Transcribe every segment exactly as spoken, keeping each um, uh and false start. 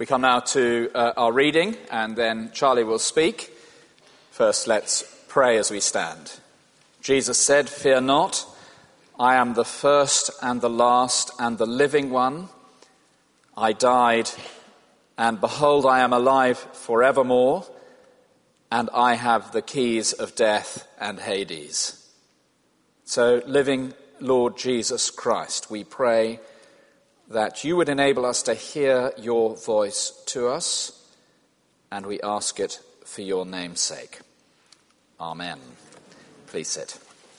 We come now to uh, our reading, and then Charlie will speak. First, let's pray as we stand. Jesus said, "Fear not, I am the first and the last and the living one. I died, and behold, I am alive forevermore, and I have the keys of death and Hades." So, living Lord Jesus Christ, we pray that you would enable us to hear your voice to us, and we ask it for your name's sake. Amen. Please sit.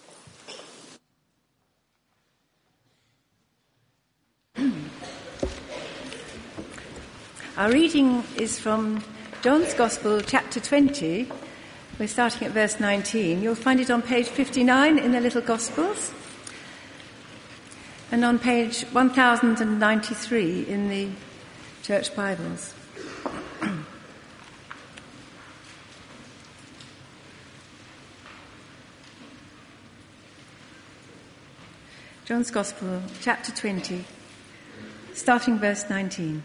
Our reading is from John's Gospel, chapter twenty. We're starting at verse nineteen. You'll find it on page fifty-nine in the little Gospels, and on page one thousand ninety-three in the Church Bibles. John's Gospel, chapter twenty, starting verse nineteen.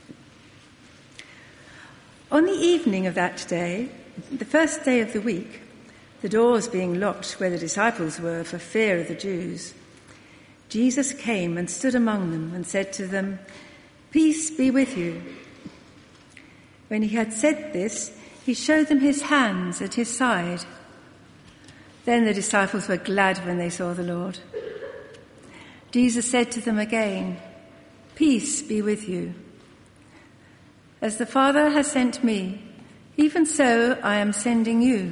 On the evening of that day, the first day of the week, the doors being locked where the disciples were for fear of the Jews, Jesus came and stood among them and said to them, "Peace be with you." When he had said this, he showed them his hands at his side. Then the disciples were glad when they saw the Lord. Jesus said to them again, "Peace be with you. As the Father has sent me, even so I am sending you."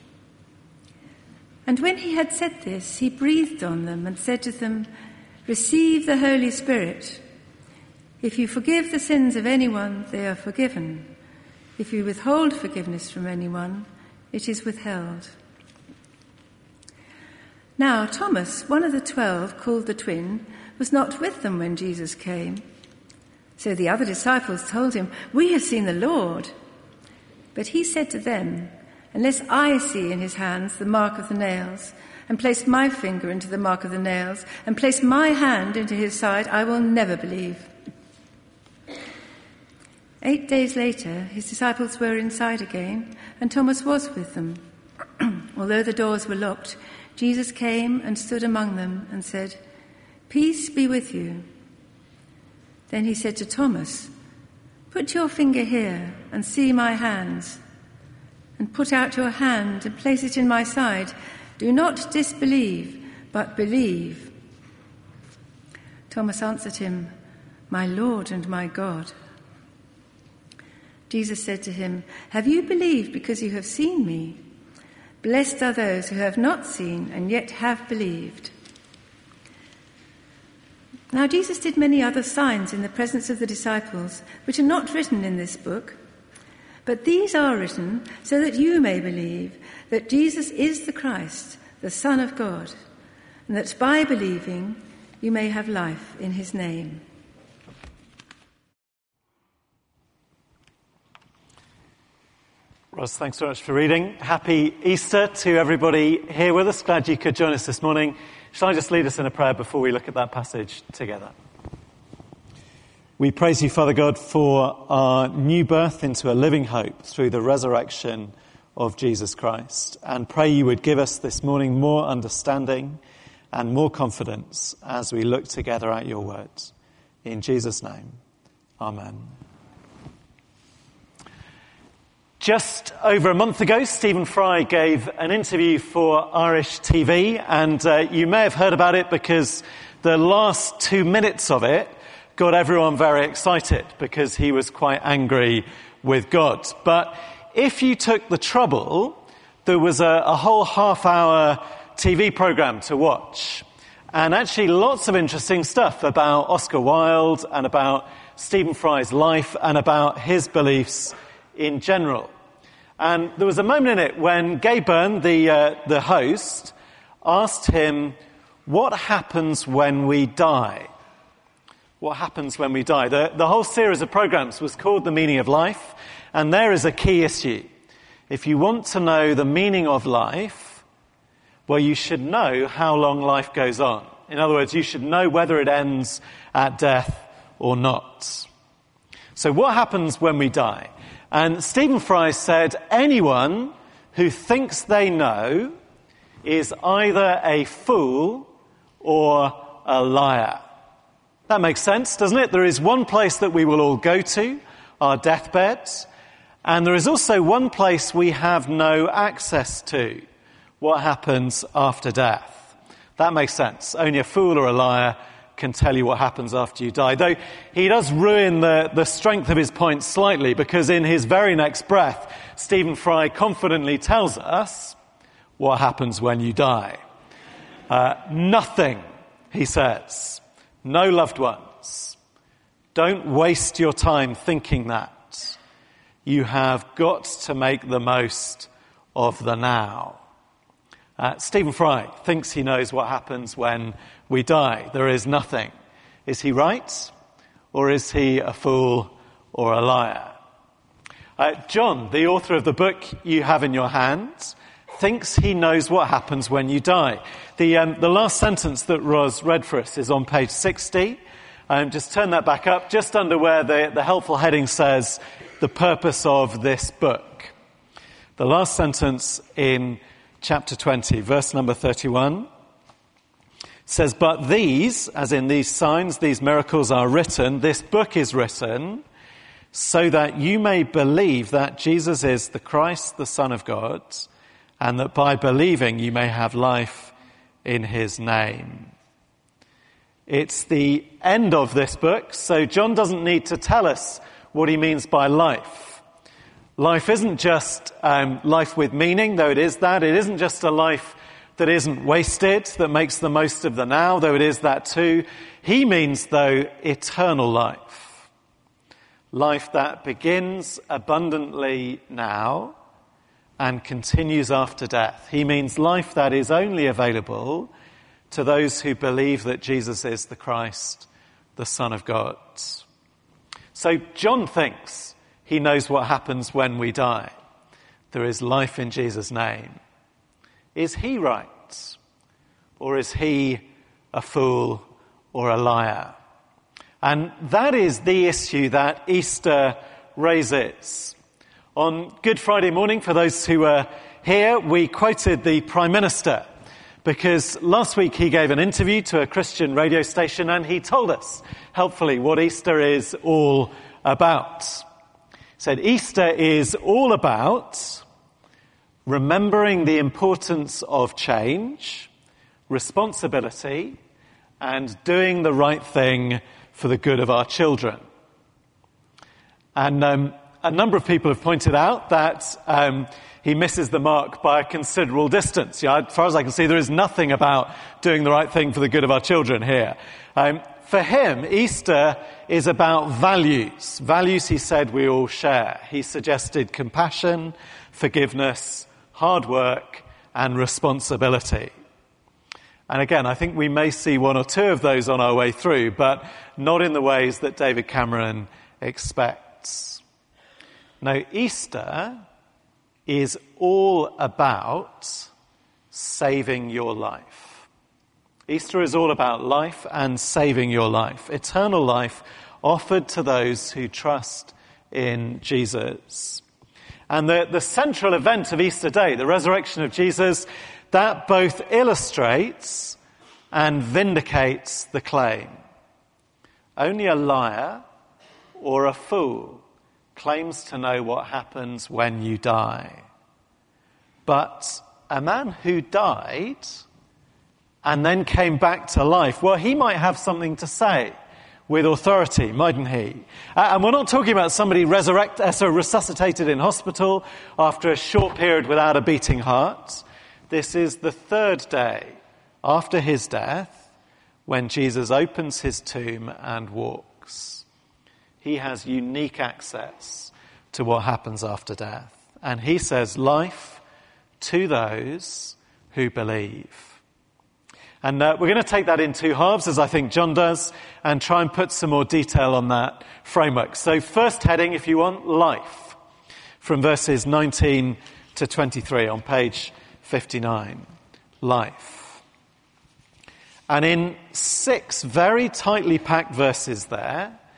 And when he had said this, he breathed on them and said to them, "Receive the Holy Spirit. If you forgive the sins of anyone, they are forgiven. If you withhold forgiveness from anyone, it is withheld." Now Thomas, one of the twelve, called the twin, was not with them when Jesus came. So the other disciples told him, "We have seen the Lord." But he said to them, "Unless I see in his hands the mark of the nails, and place my finger into the mark of the nails, and place my hand into his side, I will never believe." Eight days later, his disciples were inside again, and Thomas was with them. Although the doors were locked, Jesus came and stood among them and said, "Peace be with you." Then he said to Thomas, "Put your finger here and see my hands, and put out your hand and place it in my side. Do not disbelieve, but believe." Thomas answered him, "My Lord and my God." Jesus said to him, "Have you believed because you have seen me? Blessed are those who have not seen and yet have believed." Now Jesus did many other signs in the presence of the disciples, which are not written in this book. But these are written so that you may believe that Jesus is the Christ, the Son of God, and that by believing you may have life in his name. Ross, thanks so much for reading. Happy Easter to everybody here with us. Glad you could join us this morning. Shall I just lead us in a prayer before we look at that passage together? We praise you, Father God, for our new birth into a living hope through the resurrection of Jesus Christ, and pray you would give us this morning more understanding and more confidence as we look together at your words. In Jesus' name, amen. Just over a month ago, Stephen Fry gave an interview for Irish T V, and uh, you may have heard about it because the last two minutes of it got everyone very excited because he was quite angry with God. But if you took the trouble, there was a, a whole half-hour T V programme to watch, and actually lots of interesting stuff about Oscar Wilde and about Stephen Fry's life and about his beliefs in general. And there was a moment in it when Gay Byrne, the uh, the host, asked him, "What happens when we die?" What happens when we die? The, the whole series of programs was called The Meaning of Life, and there is a key issue. If you want to know the meaning of life, well, you should know how long life goes on. In other words, you should know whether it ends at death or not. So what happens when we die? And Stephen Fry said, anyone who thinks they know is either a fool or a liar. That makes sense, doesn't it? There is one place that we will all go to, our deathbeds, and there is also one place we have no access to, what happens after death. That makes sense. Only a fool or a liar can tell you what happens after you die. Though he does ruin the, the strength of his point slightly, because in his very next breath, Stephen Fry confidently tells us what happens when you die. Uh, nothing, he says. No loved ones. Don't waste your time thinking that. You have got to make the most of the now. Uh, Stephen Fry thinks he knows what happens when we die. There is nothing. Is he right? Or is he a fool or a liar? Uh, John, the author of the book you have in your hands, thinks he knows what happens when you die. The, um, the last sentence that Ros read for us is on page sixty. Um, just turn that back up, just under where the, the helpful heading says, the purpose of this book. The last sentence in chapter twenty, verse number thirty-one, says, but these, as in these signs, these miracles are written, this book is written, so that you may believe that Jesus is the Christ, the Son of God, and that by believing you may have life in his name. It's the end of this book, so John doesn't need to tell us what he means by life. Life isn't just um, life with meaning, though it is that. It isn't just a life that isn't wasted, that makes the most of the now, though it is that too. He means, though, eternal life. Life that begins abundantly now and continues after death. He means life that is only available to those who believe that Jesus is the Christ, the Son of God. So John thinks he knows what happens when we die. There is life in Jesus' name. Is he right? Or is he a fool or a liar? And that is the issue that Easter raises. On Good Friday morning, for those who were here, we quoted the Prime Minister, because last week he gave an interview to a Christian radio station and he told us, helpfully, what Easter is all about. He said, Easter is all about remembering the importance of change, responsibility, and doing the right thing for the good of our children. And um, a number of people have pointed out that um, he misses the mark by a considerable distance. You know, as far as I can see, there is nothing about doing the right thing for the good of our children here. Um, for him, Easter is about values. Values, he said, we all share. He suggested compassion, forgiveness, hard work, and responsibility. And again, I think we may see one or two of those on our way through, but not in the ways that David Cameron expects. No, Easter is all about saving your life. Easter is all about life and saving your life. Eternal life offered to those who trust in Jesus. And the, the central event of Easter Day, the resurrection of Jesus, that both illustrates and vindicates the claim. Only a liar or a fool claims to know what happens when you die. But a man who died and then came back to life, well, he might have something to say with authority, mightn't he? Uh, and we're not talking about somebody resurrect, uh, so resuscitated in hospital after a short period without a beating heart. This is the third day after his death when Jesus opens his tomb and walks. He has unique access to what happens after death. And he says life to those who believe. And uh, we're going to take that in two halves, as I think John does, and try and put some more detail on that framework. So first heading, if you want, life, from verses nineteen to twenty-three on page fifty-nine. Life. And in six very tightly packed verses there,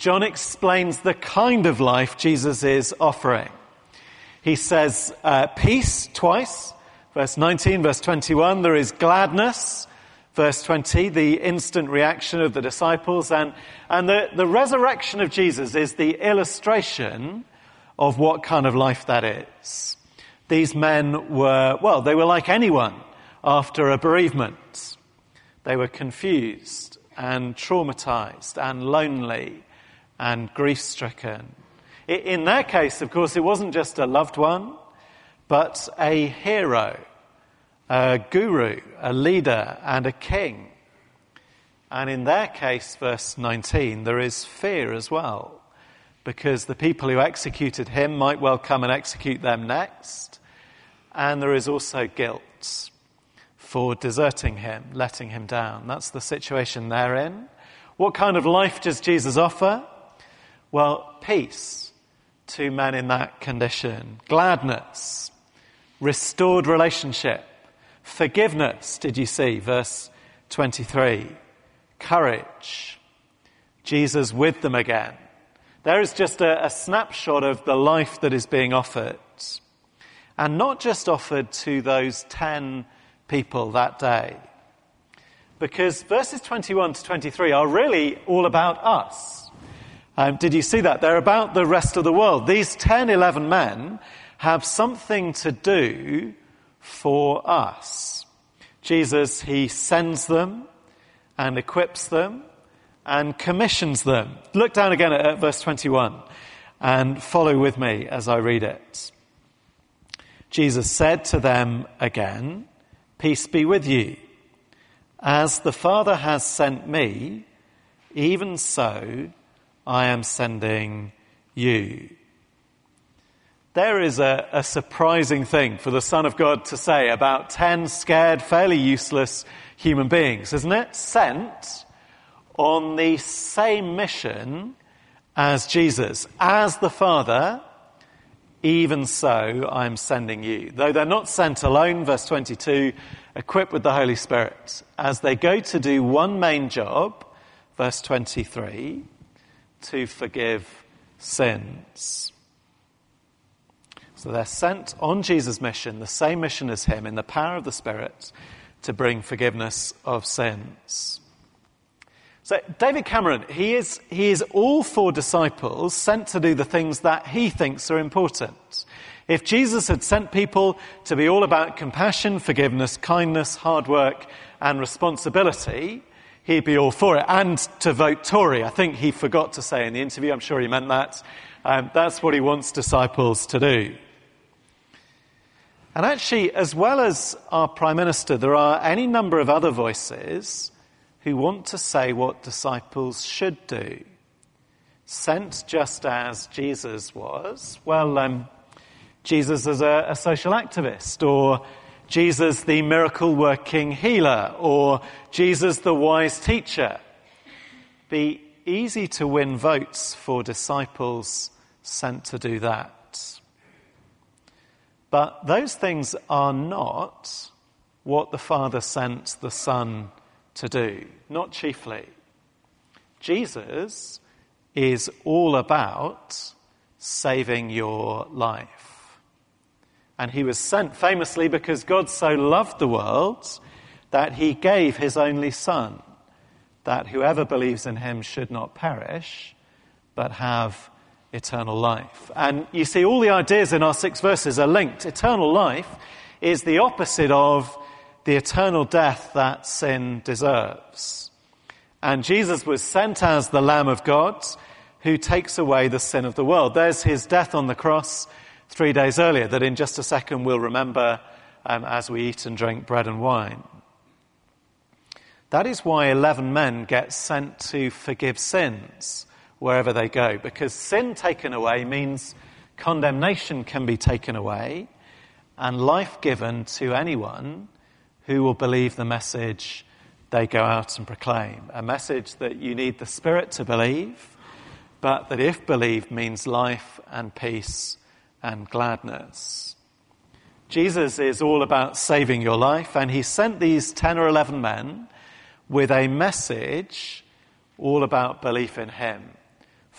John explains the kind of life Jesus is offering. He says uh, peace twice, verse nineteen, verse twenty-one. There is gladness, verse twenty, the instant reaction of the disciples. And, and the, the resurrection of Jesus is the illustration of what kind of life that is. These men were, well, they were like anyone after a bereavement. They were confused and traumatized and lonely and grief-stricken. In their case, of course, it wasn't just a loved one, but a hero, a guru, a leader, and a king. And in their case, verse nineteen, there is fear as well, because the people who executed him might well come and execute them next. And there is also guilt for deserting him, letting him down. That's the situation they're in. What kind of life does Jesus offer? Well, peace to men in that condition. Gladness, restored relationship, forgiveness, did you see? Verse twenty-three. Courage. Jesus with them again. There is just a, a snapshot of the life that is being offered. And not just offered to those ten people that day. Because verses twenty-one to twenty-three are really all about us. Um, did you see that? They're about the rest of the world. These ten, eleven men have something to do for us. Jesus, he sends them and equips them and commissions them. Look down again at, at verse twenty-one and follow with me as I read it. Jesus said to them again, "Peace be with you. As the Father has sent me, even so I am sending you." There is a, a surprising thing for the Son of God to say about ten scared, fairly useless human beings, isn't it? Sent on the same mission as Jesus. As the Father, even so I'm sending you. Though they're not sent alone, verse twenty-two, equipped with the Holy Spirit, as they go to do one main job, verse twenty-three, to forgive sins. So they're sent on Jesus' mission, the same mission as him, in the power of the Spirit, to bring forgiveness of sins. So David Cameron, he is, he is all for disciples sent to do the things that he thinks are important. If Jesus had sent people to be all about compassion, forgiveness, kindness, hard work, and responsibility, he'd be all for it. And to vote Tory, I think he forgot to say in the interview, I'm sure he meant that. Um, that's what he wants disciples to do. And actually, as well as our Prime Minister, there are any number of other voices who want to say what disciples should do. Sent just as Jesus was. Well, um, Jesus as a, a social activist, or Jesus the miracle-working healer, or Jesus the wise teacher. Be easy to win votes for disciples sent to do that. But those things are not what the Father sent the Son to do, not chiefly. Jesus is all about saving your life. And he was sent famously because God so loved the world that he gave his only Son, that whoever believes in him should not perish, but have eternal life. And you see, all the ideas in our six verses are linked. Eternal life is the opposite of the eternal death that sin deserves. And Jesus was sent as the Lamb of God who takes away the sin of the world. There's his death on the cross three days earlier that in just a second we'll remember um, as we eat and drink bread and wine. That is why eleven men get sent to forgive sins wherever they go, because sin taken away means condemnation can be taken away and life given to anyone who will believe the message they go out and proclaim. A message that you need the Spirit to believe, but that if believed means life and peace and gladness. Jesus is all about saving your life, and he sent these ten or eleven men with a message all about belief in him,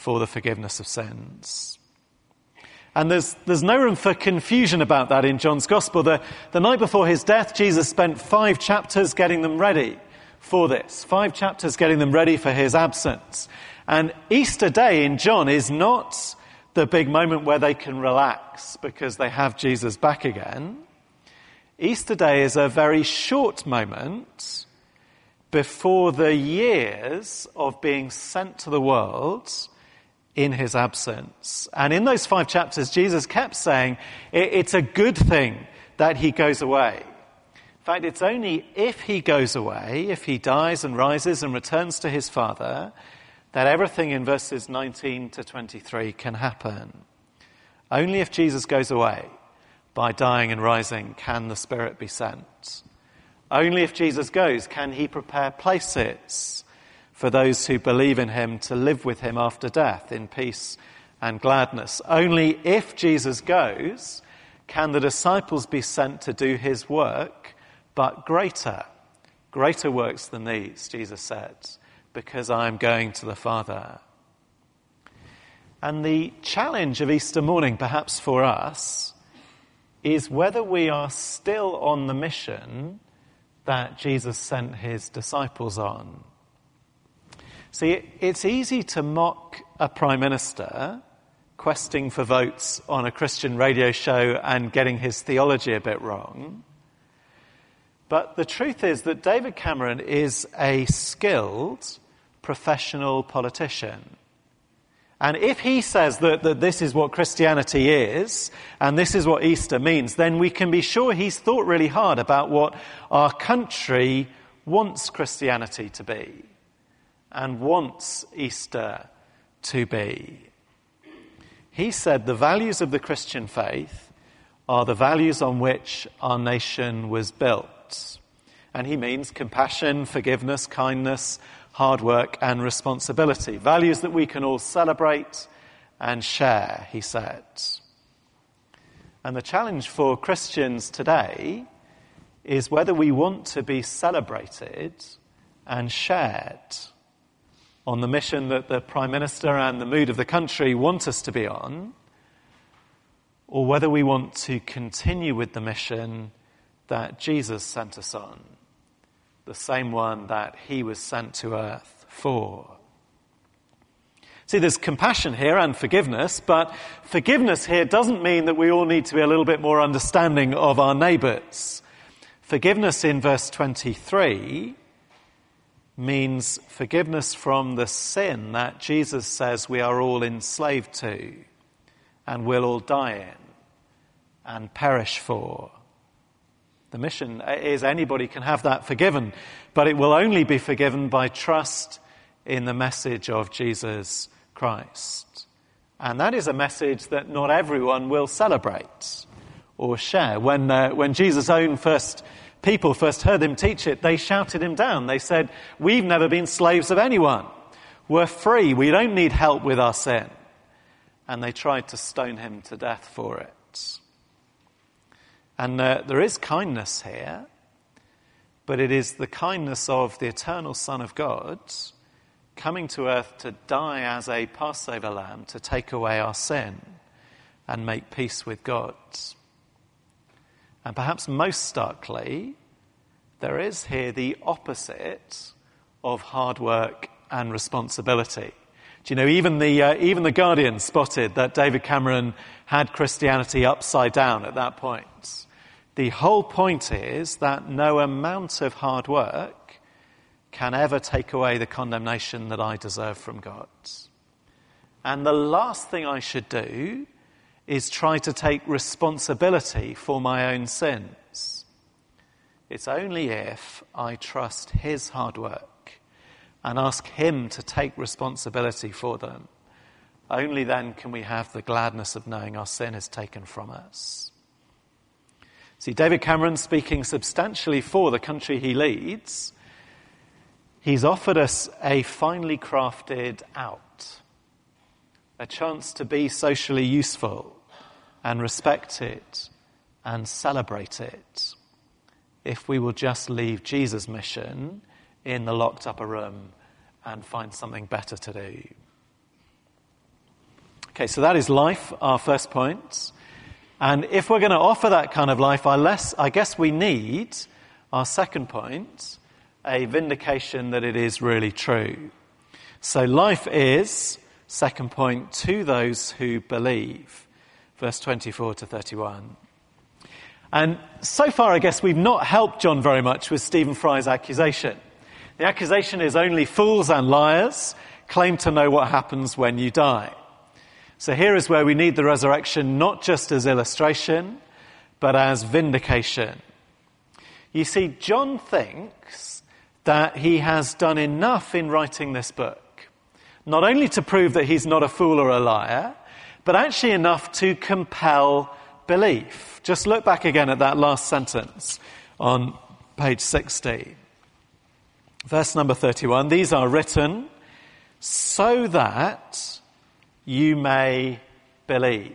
for the forgiveness of sins. And there's there's no room for confusion about that in John's Gospel. The, the night before his death, Jesus spent five chapters getting them ready for this. Five chapters getting them ready for his absence. And Easter Day in John is not the big moment where they can relax because they have Jesus back again. Easter Day is a very short moment before the years of being sent to the world in his absence. And in those five chapters, Jesus kept saying it's a good thing that he goes away. In fact, it's only if he goes away, if he dies and rises and returns to his Father, that everything in verses nineteen to twenty-three can happen. Only if Jesus goes away, by dying and rising, can the Spirit be sent. Only if Jesus goes can he prepare places for those who believe in him to live with him after death in peace and gladness. Only if Jesus goes can the disciples be sent to do his work, but greater, greater works than these, Jesus said, because I am going to the Father. And the challenge of Easter morning, perhaps for us, is whether we are still on the mission that Jesus sent his disciples on. See, it's easy to mock a prime minister questing for votes on a Christian radio show and getting his theology a bit wrong. But the truth is that David Cameron is a skilled professional politician. And if he says that, that this is what Christianity is, and this is what Easter means, then we can be sure he's thought really hard about what our country wants Christianity to be, and wants Easter to be. He said the values of the Christian faith are the values on which our nation was built. And he means compassion, forgiveness, kindness, hard work and responsibility. Values that we can all celebrate and share, he said. And the challenge for Christians today is whether we want to be celebrated and shared on the mission that the Prime Minister and the mood of the country want us to be on, or whether we want to continue with the mission that Jesus sent us on, the same one that he was sent to earth for. See, there's compassion here and forgiveness, but forgiveness here doesn't mean that we all need to be a little bit more understanding of our neighbours. Forgiveness in verse twenty-three means forgiveness from the sin that Jesus says we are all enslaved to and will all die in and perish for. The mission is anybody can have that forgiven, but it will only be forgiven by trust in the message of Jesus Christ. And that is a message that not everyone will celebrate or share. When, uh, when Jesus' own first people first heard him teach it, they shouted him down. They said, "We've never been slaves of anyone. We're free. We don't need help with our sin." And they tried to stone him to death for it. And uh, there is kindness here, but it is the kindness of the eternal Son of God coming to earth to die as a Passover lamb to take away our sin and make peace with God. And perhaps most starkly, there is here the opposite of hard work and responsibility. Do you know, even the uh, even the Guardian spotted that David Cameron had Christianity upside down at that point. The whole point is that no amount of hard work can ever take away the condemnation that I deserve from God. And the last thing I should do is try to take responsibility for my own sins. It's only if I trust his hard work and ask him to take responsibility for them, only then can we have the gladness of knowing our sin is taken from us. See, David Cameron, speaking substantially for the country he leads, he's offered us a finely crafted out, a chance to be socially useful and respected and celebrated if we will just leave Jesus' mission in the locked upper room and find something better to do. Okay, so that is life, our first point. And if we're going to offer that kind of life, I, less, I guess we need, our second point, a vindication that it is really true. So life is, second point, to those who believe. Verse twenty-four to thirty-one. And so far, I guess, we've not helped John very much with Stephen Fry's accusation. The accusation is only fools and liars claim to know what happens when you die. So here is where we need the resurrection not just as illustration, but as vindication. You see, John thinks that he has done enough in writing this book, not only to prove that he's not a fool or a liar, but actually enough to compel belief. Just look back again at that last sentence on page sixty. Verse number thirty-one, these are written so that you may believe.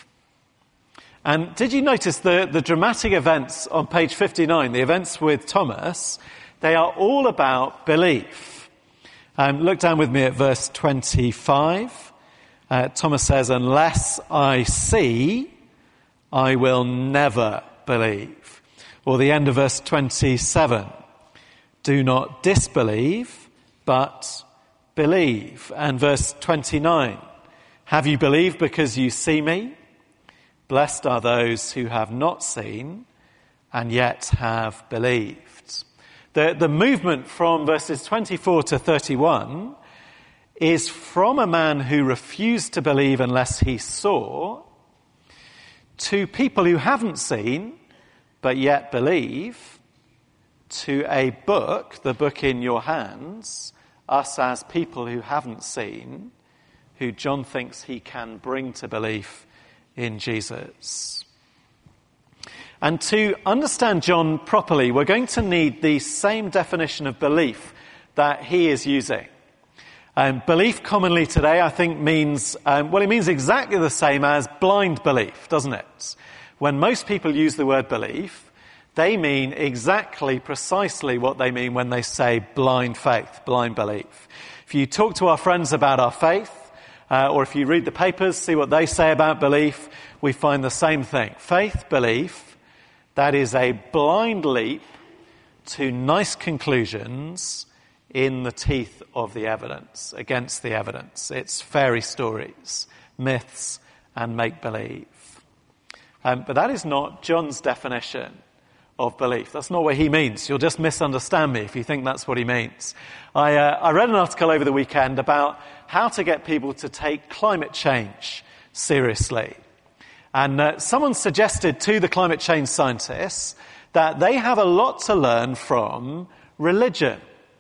And did you notice the, the dramatic events on page fifty-nine, the events with Thomas, they are all about belief. Um, look down with me at verse twenty-five. Uh, Thomas says, unless I see, I will never believe. Or the end of verse twenty-seven. Do not disbelieve, but believe. And verse twenty-nine. Have you believed because you see me? Blessed are those who have not seen and yet have believed. The, the movement from verses twenty-four to thirty-one is from a man who refused to believe unless he saw, to people who haven't seen but yet believe, to a book, the book in your hands, us as people who haven't seen, who John thinks he can bring to belief in Jesus. And to understand John properly, we're going to need the same definition of belief that he is using. Um, belief commonly today, I think, means, um, well, it means exactly the same as blind belief, doesn't it? When most people use the word belief, they mean exactly, precisely what they mean when they say blind faith, blind belief. If you talk to our friends about our faith, uh, or if you read the papers, see what they say about belief, we find the same thing. Faith, belief, that is a blind leap to nice conclusions in the teeth of the evidence, against the evidence. It's fairy stories, myths, and make-believe. Um, but that is not John's definition of belief. That's not what he means. You'll just misunderstand me if you think that's what he means. I, uh, I read an article over the weekend about how to get people to take climate change seriously. And uh, someone suggested to the climate change scientists that they have a lot to learn from religion.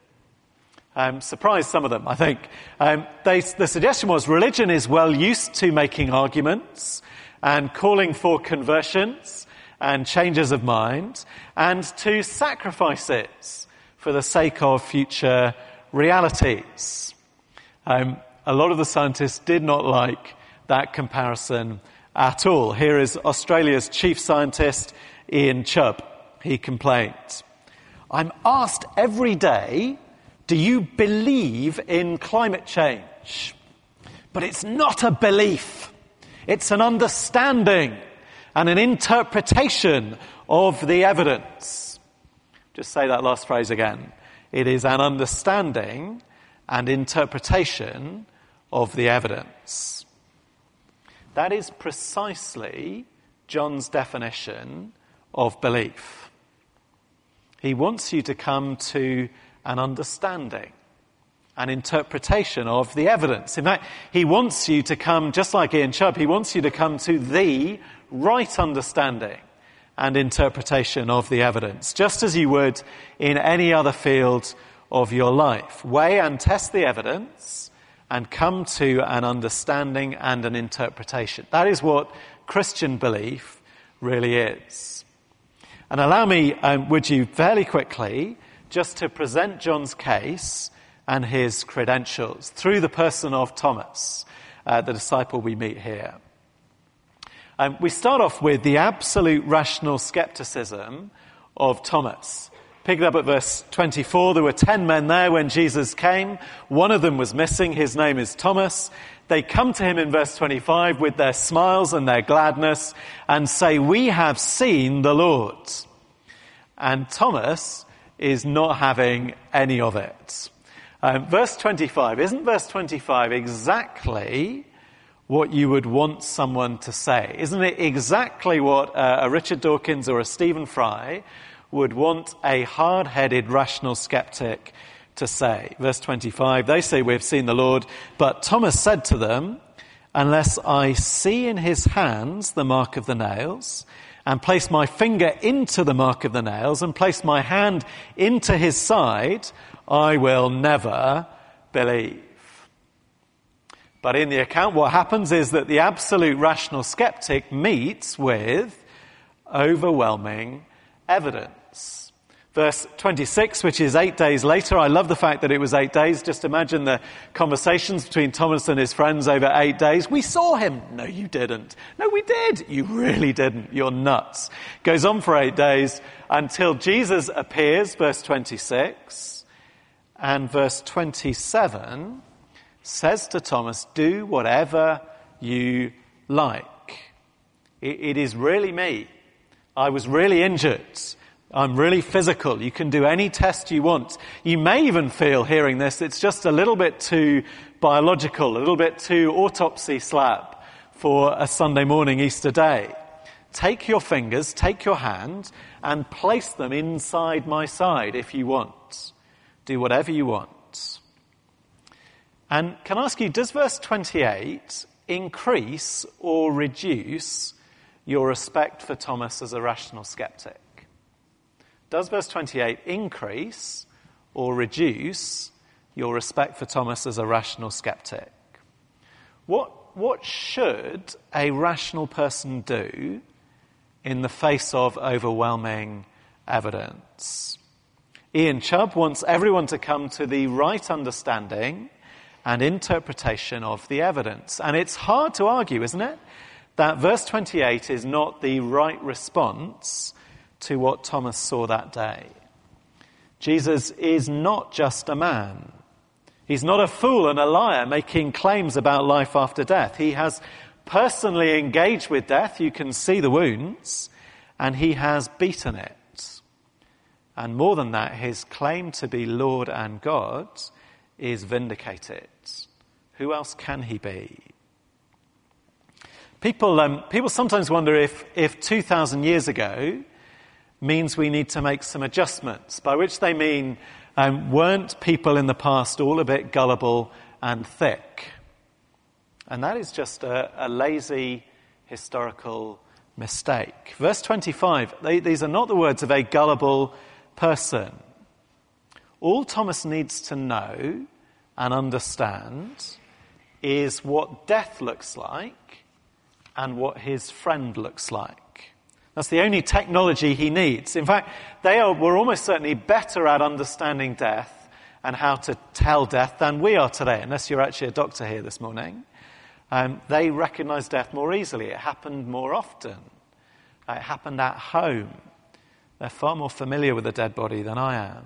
Um, surprised some of them, I think. Um, they, the suggestion was religion is well used to making arguments and calling for conversions and changes of mind, and to sacrifices for the sake of future realities. Um, a lot of the scientists did not like that comparison at all. Here is Australia's chief scientist, Ian Chubb. He complained, "I'm asked every day, do you believe in climate change? But it's not a belief. It's an understanding and an interpretation of the evidence." Just say that last phrase again. It is an understanding and interpretation of the evidence. That is precisely John's definition of belief. He wants you to come to an understanding, an interpretation of the evidence. In fact, he wants you to come, just like Ian Chubb, he wants you to come to the right understanding and interpretation of the evidence, just as you would in any other field of your life. Weigh and test the evidence and come to an understanding and an interpretation. That is what Christian belief really is. And allow me, um, would you, fairly quickly, just to present John's case and his credentials through the person of Thomas, uh, the disciple we meet here. Um, we start off with the absolute rational skepticism of Thomas. Pick it up at verse twenty-four. There were ten men there when Jesus came. One of them was missing. His name is Thomas. They come to him in verse twenty-five with their smiles and their gladness and say, "We have seen the Lord." And Thomas is not having any of it. Um, verse twenty-five, isn't verse twenty-five exactly what you would want someone to say? Isn't it exactly what uh, a Richard Dawkins or a Stephen Fry would want a hard-headed, rational skeptic to say? Verse twenty-five, they say, "We've seen the Lord." But Thomas said to them, "Unless I see in his hands the mark of the nails, and place my finger into the mark of the nails, and place my hand into his side, I will never believe." But in the account, what happens is that the absolute rational skeptic meets with overwhelming evidence. Verse twenty-six, which is eight days later. I love the fact that it was eight days. Just imagine the conversations between Thomas and his friends over eight days. "We saw him." "No, you didn't." "No, we did." "You really didn't. You're nuts." Goes on for eight days until Jesus appears, verse twenty-six. And verse twenty-seven says to Thomas, "Do whatever you like." It, it is really me. I was really injured. I'm really physical. You can do any test you want. You may even feel, hearing this, it's just a little bit too biological, a little bit too autopsy slab for a Sunday morning Easter day. Take your fingers, take your hand, and place them inside my side if you want. Do whatever you want. And can I ask you, does verse twenty-eight increase or reduce your respect for Thomas as a rational skeptic? Does verse twenty-eight increase or reduce your respect for Thomas as a rational skeptic? What, what should a rational person do in the face of overwhelming evidence? Ian Chubb wants everyone to come to the right understanding and interpretation of the evidence. And it's hard to argue, isn't it, that verse twenty-eight is not the right response to what Thomas saw that day. Jesus is not just a man. He's not a fool and a liar making claims about life after death. He has personally engaged with death. You can see the wounds, and he has beaten it. And more than that, his claim to be Lord and God is vindicated. Who else can he be? People, um, people sometimes wonder if, if two thousand years ago means we need to make some adjustments, by which they mean, um, weren't people in the past all a bit gullible and thick? And that is just a, a lazy historical mistake. Verse twenty-five, they, these are not the words of a gullible person. All Thomas needs to know and understand is what death looks like and what his friend looks like. That's the only technology he needs. In fact, they are, were almost certainly better at understanding death and how to tell death than we are today, unless you're actually a doctor here this morning. Um, they recognize death more easily. It happened more often. Uh, it happened at home. They're far more familiar with a dead body than I am.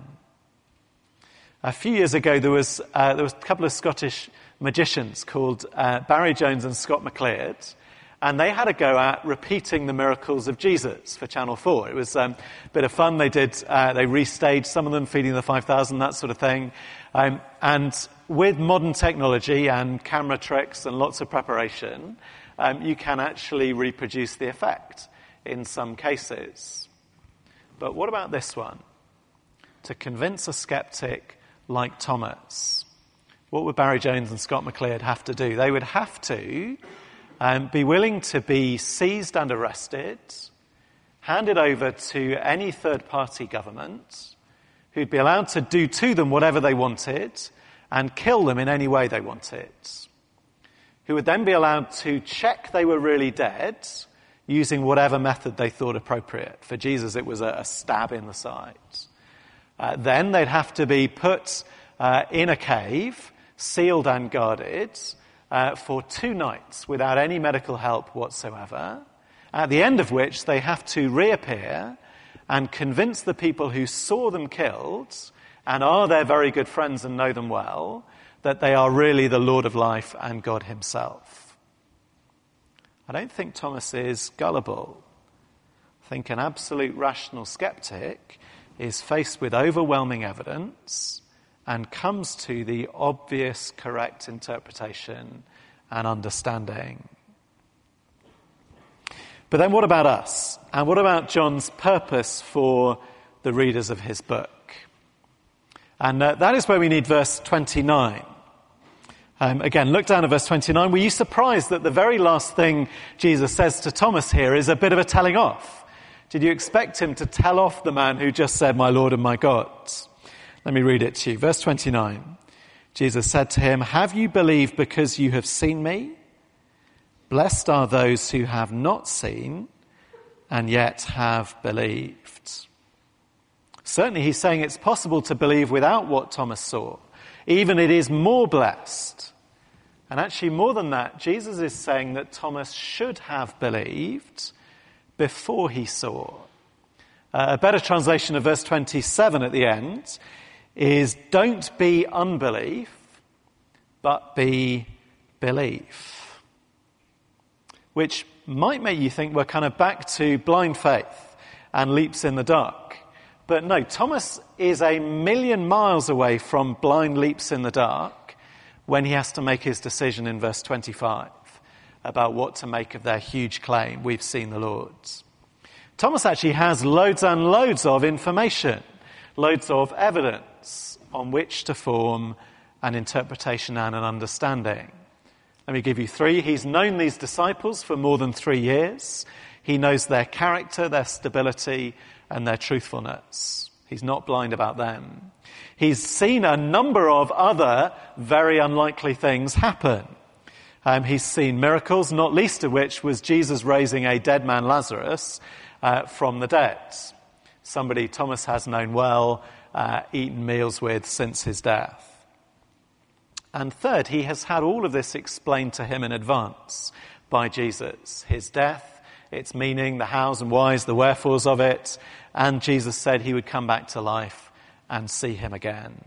A few years ago, there was, uh, there was a couple of Scottish magicians called uh, Barry Jones and Scott McLeod, and they had a go at repeating the miracles of Jesus for Channel four. It was um, a bit of fun. They did, uh, they restaged some of them, feeding the five thousand, that sort of thing. Um, and with modern technology and camera tricks and lots of preparation, um, you can actually reproduce the effect in some cases. But what about this one? To convince a skeptic like Thomas, what would Barry Jones and Scott McLeod have to do? They would have to um, be willing to be seized and arrested, handed over to any third-party government, who'd be allowed to do to them whatever they wanted and kill them in any way they wanted, who would then be allowed to check they were really dead using whatever method they thought appropriate. For Jesus, it was a, a stab in the side. Uh, then they'd have to be put uh, in a cave, sealed and guarded, uh, for two nights without any medical help whatsoever, at the end of which they have to reappear and convince the people who saw them killed and are their very good friends and know them well that they are really the Lord of life and God himself. I don't think Thomas is gullible. I think an absolute rational skeptic is faced with overwhelming evidence and comes to the obvious correct interpretation and understanding. But then what about us? And what about John's purpose for the readers of his book? And uh, that is where we need verse twenty-nine. Um, again, look down at verse twenty-nine. Were you surprised that the very last thing Jesus says to Thomas here is a bit of a telling off? Did you expect him to tell off the man who just said, "My Lord and my God"? Let me read it to you. Verse twenty-nine. Jesus said to him, "Have you believed because you have seen me? Blessed are those who have not seen and yet have believed." Certainly he's saying it's possible to believe without what Thomas saw. Even it is more blessed. And actually more than that, Jesus is saying that Thomas should have believed before he saw. Uh, a better translation of verse twenty-seven at the end is, "Don't be unbelief, but be belief." Which might make you think we're kind of back to blind faith and leaps in the dark. But no, Thomas is a million miles away from blind leaps in the dark when he has to make his decision in verse twenty-five about what to make of their huge claim, "We've seen the Lord." Thomas actually has loads and loads of information, loads of evidence on which to form an interpretation and an understanding. Let me give you three. He's known these disciples for more than three years. He knows their character, their stability, and their truthfulness. He's not blind about them. He's seen a number of other very unlikely things happen. Um, he's seen miracles, not least of which was Jesus raising a dead man, Lazarus, uh, from the dead. Somebody Thomas has known well, uh, eaten meals with since his death. And third, he has had all of this explained to him in advance by Jesus. His death, its meaning, the hows and whys, the wherefores of it. And Jesus said he would come back to life and see him again.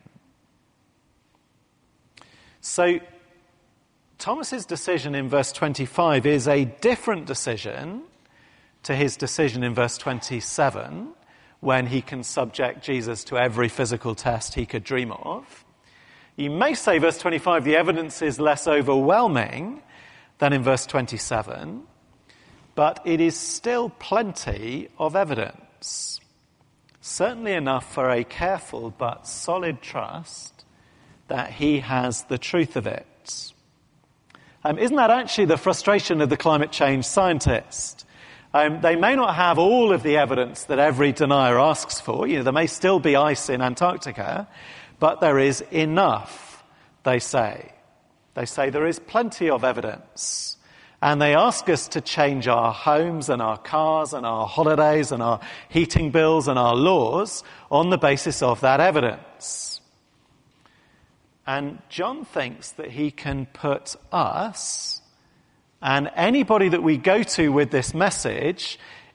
So Thomas's decision in verse twenty-five is a different decision to his decision in verse twenty-seven, when he can subject Jesus to every physical test he could dream of. You may say, verse twenty-five, the evidence is less overwhelming than in verse twenty-seven, but it is still plenty of evidence. Certainly enough for a careful but solid trust that he has the truth of it. Um, isn't that actually the frustration of the climate change scientist? Um, they may not have all of the evidence that every denier asks for. You know, there may still be ice in Antarctica, but there is enough, they say. They say there is plenty of evidence. And they ask us to change our homes and our cars and our holidays and our heating bills and our laws on the basis of that evidence. And John thinks that he can put us and anybody that we go to with this message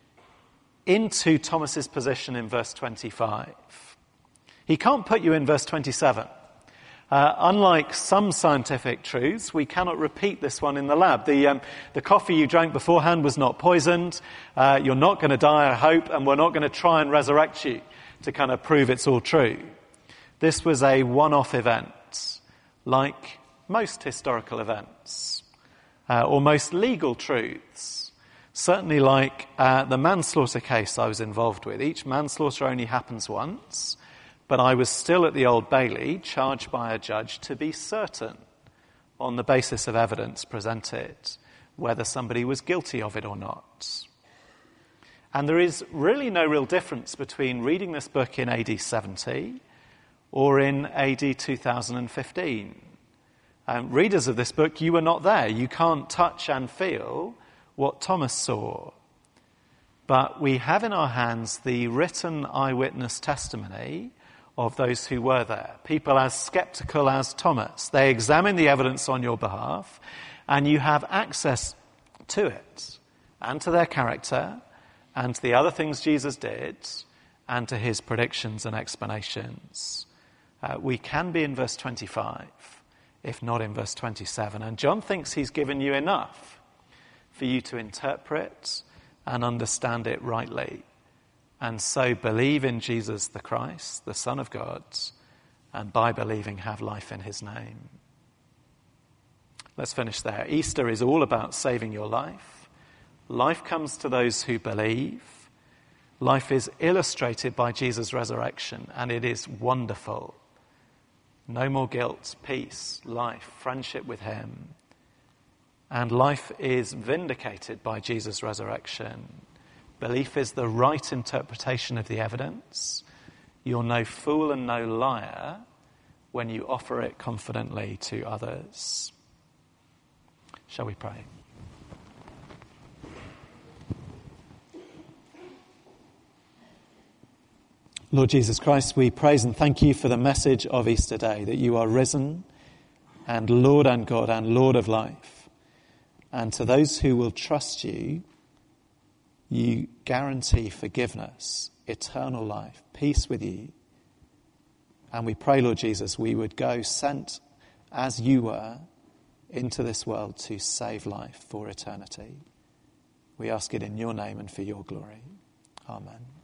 into Thomas's position in verse twenty-five. He can't put you in verse twenty-seven. Uh, unlike some scientific truths, we cannot repeat this one in the lab. The, um, the coffee you drank beforehand was not poisoned. Uh, you're not going to die, I hope, and we're not going to try and resurrect you to kind of prove it's all true. This was a one-off event, like most historical events, uh, or most legal truths. Certainly like uh, the manslaughter case I was involved with. Each manslaughter only happens once. But I was still at the Old Bailey, charged by a judge to be certain, on the basis of evidence presented, whether somebody was guilty of it or not. And there is really no real difference between reading this book in A D seventy or in A D two thousand fifteen. Um, readers of this book, you were not there. You can't touch and feel what Thomas saw. But we have in our hands the written eyewitness testimony of those who were there. People as skeptical as Thomas. They examine the evidence on your behalf, and you have access to it, and to their character, and to the other things Jesus did, and to his predictions and explanations. Uh, we can be in verse twenty-five, if not in verse twenty-seven. And John thinks he's given you enough for you to interpret and understand it rightly. And so believe in Jesus the Christ, the Son of God, and by believing have life in his name. Let's finish there. Easter is all about saving your life. Life comes to those who believe. Life is illustrated by Jesus' resurrection, and it is wonderful. No more guilt, peace, life, friendship with him. And life is vindicated by Jesus' resurrection. Belief is the right interpretation of the evidence. You're no fool and no liar when you offer it confidently to others. Shall we pray? Lord Jesus Christ, we praise and thank you for the message of Easter Day, that you are risen and Lord and God and Lord of life. And to those who will trust you, you guarantee forgiveness, eternal life, peace with you. And we pray, Lord Jesus, we would go sent as you were into this world to save life for eternity. We ask it in your name and for your glory. Amen.